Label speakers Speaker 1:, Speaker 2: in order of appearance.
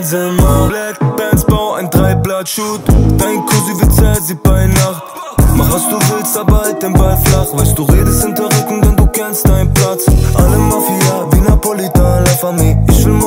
Speaker 1: Benzema. Black Bands, bau ein Dreiblatt-Shoot. Dein Cousin wird sie bei Nacht. Mach was du willst, aber halt den Ball flach. Weißt du redest hinter Rücken, denn du kennst deinen Platz. Alle Mafia wie Napolitan, La Famille. Ich will